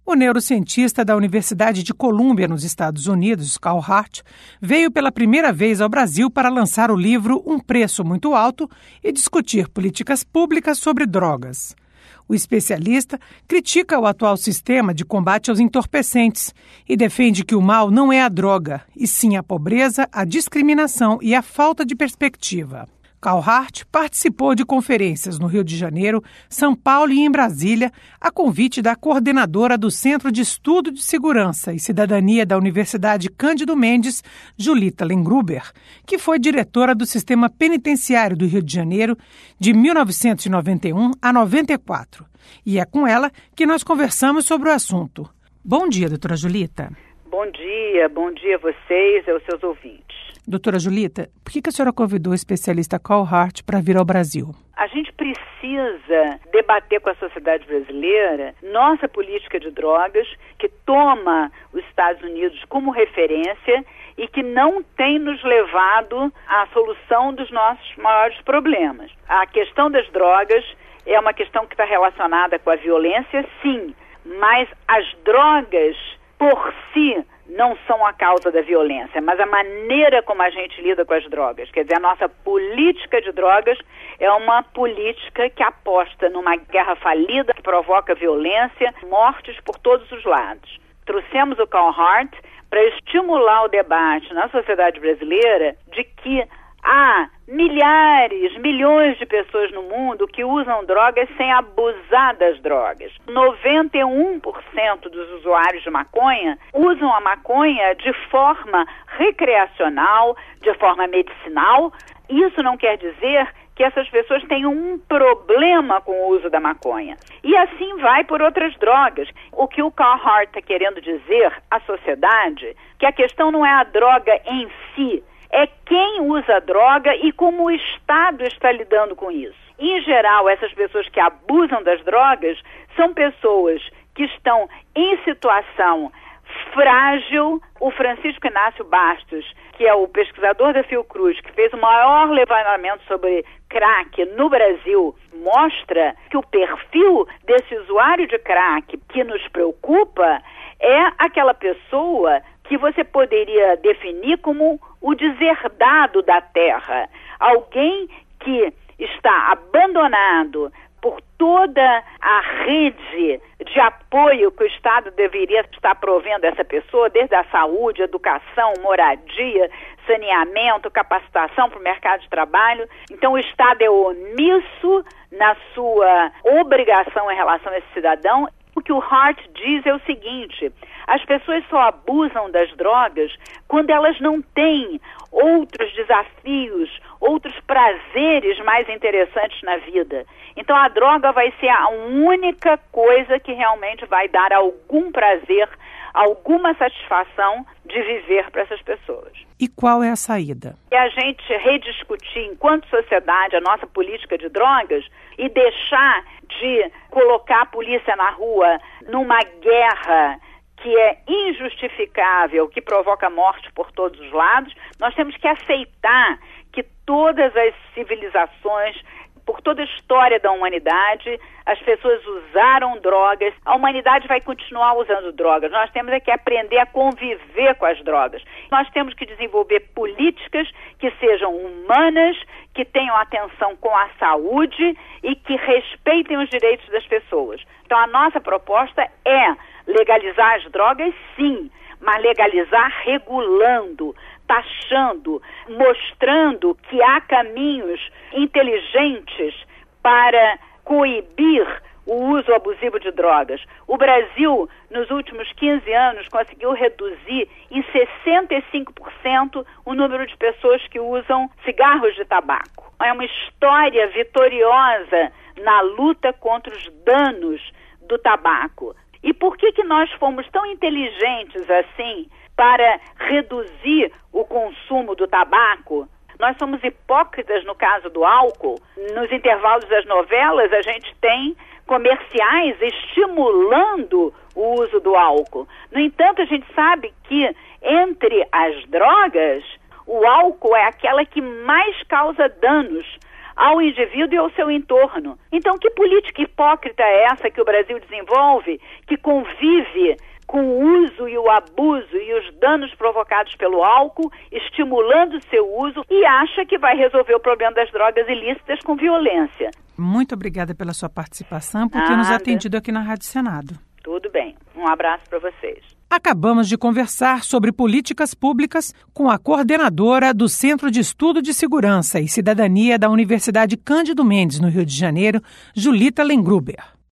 O neurocientista da Universidade de Colômbia, nos Estados Unidos, Carl Hart, veio pela primeira vez ao Brasil para lançar o livro Um Preço Muito Alto e discutir políticas públicas sobre drogas. O especialista critica o atual sistema de combate aos entorpecentes e defende que o mal não é a droga, e sim a pobreza, a discriminação e a falta de perspectiva. Carl Hart participou de conferências no Rio de Janeiro, São Paulo e em Brasília, a convite da coordenadora do Centro de Estudo de Segurança e Cidadania da Universidade Cândido Mendes, Julita Lengruber, que foi diretora do Sistema Penitenciário do Rio de Janeiro de 1991 a 94. E é com ela que nós conversamos sobre o assunto. Bom dia, doutora Julita. Bom dia a vocês e aos seus ouvintes. Doutora Julita, por que a senhora convidou o especialista Carl Hart para vir ao Brasil? A gente precisa debater com a sociedade brasileira nossa política de drogas, que toma os Estados Unidos como referência e que não tem nos levado à solução dos nossos maiores problemas. A questão das drogas é uma questão que está relacionada com a violência, sim, mas as drogas por si não são a causa da violência, mas a maneira como a gente lida com as drogas. Quer dizer, a nossa política de drogas é uma política que aposta numa guerra falida, que provoca violência, mortes por todos os lados. Trouxemos o Carl Hart para estimular o debate na sociedade brasileira de que há milhares, milhões de pessoas no mundo que usam drogas sem abusar das drogas. 91% dos usuários de maconha usam a maconha de forma recreacional, de forma medicinal. Isso não quer dizer que essas pessoas tenham um problema com o uso da maconha. E assim vai por outras drogas. O que o Carl Hart está querendo dizer à sociedade, que a questão não é a droga em si, é quem usa a droga e como o Estado está lidando com isso. Em geral, essas pessoas que abusam das drogas são pessoas que estão em situação frágil. O Francisco Inácio Bastos, que é o pesquisador da Fiocruz, que fez o maior levantamento sobre crack no Brasil, mostra que o perfil desse usuário de crack que nos preocupa é aquela pessoa que você poderia definir como o deserdado da terra. Alguém que está abandonado por toda a rede de apoio que o Estado deveria estar provendo a essa pessoa, desde a saúde, educação, moradia, saneamento, capacitação para o mercado de trabalho. Então o Estado é omisso na sua obrigação em relação a esse cidadão. O que o Hart diz é o seguinte: as pessoas só abusam das drogas quando elas não têm outros desafios, outros prazeres mais interessantes na vida. Então a droga vai ser a única coisa que realmente vai dar algum prazer, alguma satisfação de viver para essas pessoas. E qual é a saída? É a gente rediscutir, enquanto sociedade, a nossa política de drogas e deixar de colocar a polícia na rua numa guerra que é injustificável, que provoca morte por todos os lados. Nós temos que aceitar que todas as civilizações, por toda a história da humanidade, as pessoas usaram drogas. A humanidade vai continuar usando drogas. Nós temos que aprender a conviver com as drogas. Nós temos que desenvolver políticas que sejam humanas, que tenham atenção com a saúde e que respeitem os direitos das pessoas. Então a nossa proposta é legalizar as drogas, sim, mas legalizar regulando, taxando, mostrando que há caminhos inteligentes para coibir o uso abusivo de drogas. O Brasil, nos últimos 15 anos, conseguiu reduzir em 65% o número de pessoas que usam cigarros de tabaco. É uma história vitoriosa na luta contra os danos do tabaco. E por que nós fomos tão inteligentes assim para reduzir o consumo do tabaco? Nós somos hipócritas no caso do álcool. Nos intervalos das novelas, a gente tem comerciais estimulando o uso do álcool. No entanto, a gente sabe que entre as drogas, o álcool é aquela que mais causa danos ao indivíduo e ao seu entorno. Então, que política hipócrita é essa que o Brasil desenvolve, que convive com o uso e o abuso e os danos provocados pelo álcool, estimulando o seu uso e acha que vai resolver o problema das drogas ilícitas com violência? Muito obrigada pela sua participação, por ter nos atendido aqui na Rádio Senado. Tudo bem. Um abraço para vocês. Acabamos de conversar sobre políticas públicas com a coordenadora do Centro de Estudo de Segurança e Cidadania da Universidade Cândido Mendes, no Rio de Janeiro, Julita Lengruber.